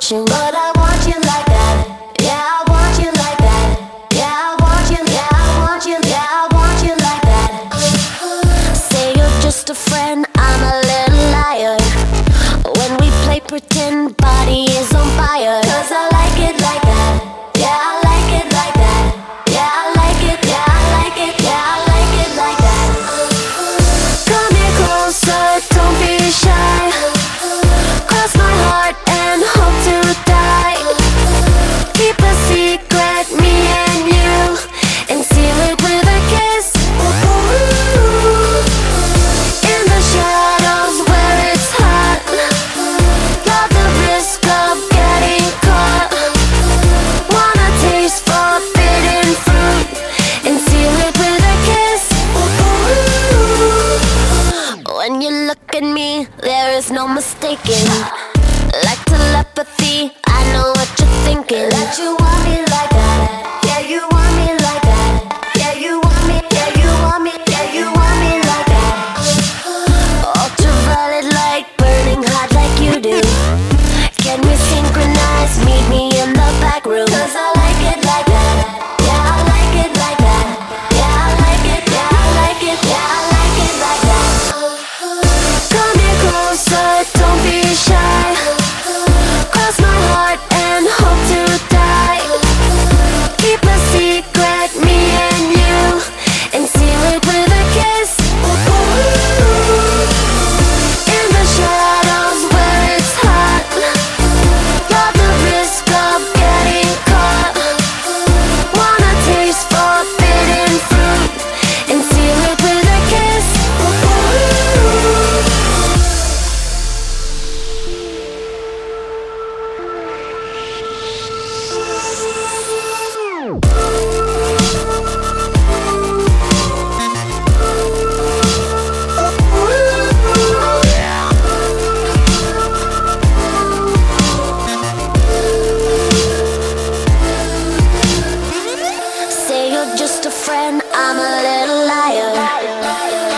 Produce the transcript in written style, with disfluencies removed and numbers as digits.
you, but I want you like that. Yeah, I want you like that. Yeah, I want you, yeah, I want you, yeah, I want you like that. Say you're just a friend, I'm a little liar. When we play pretend, body is on fire. 'Cause I like it like that. Yeah, I like it like that. Yeah, I like it, yeah, I like it, yeah, I like it like that. Come here closer, don't be shy. Cross my heart and hope to die. Keep a secret, me and you, and seal it with a kiss. In the shadows where it's hot, love the risk of getting caught. Wanna taste forbidden fruit, and seal it with a kiss. When you look at me, there is no mistaking. Like telepathy, I know what you're thinking. That you want me like that. Yeah, you want me like that. Yeah, you want me, yeah, you want me, yeah, you want me like that. Ultraviolet light, burning hot like you do. Can we synchronize? Meet me in the back room. 'Cause I like it like that. Yeah, I like it like that. Yeah, I like it, yeah, I like it, yeah, I like it like that. Come here closer, don't be shy. Cross my heart and hope to die. Keep a secret, me and you, and seal it with a kiss. In the shadows where it's hot, love the risk of getting caught. Wanna taste forbidden fruit, and seal it with a kiss. Say you're just a friend, I'm a little liar.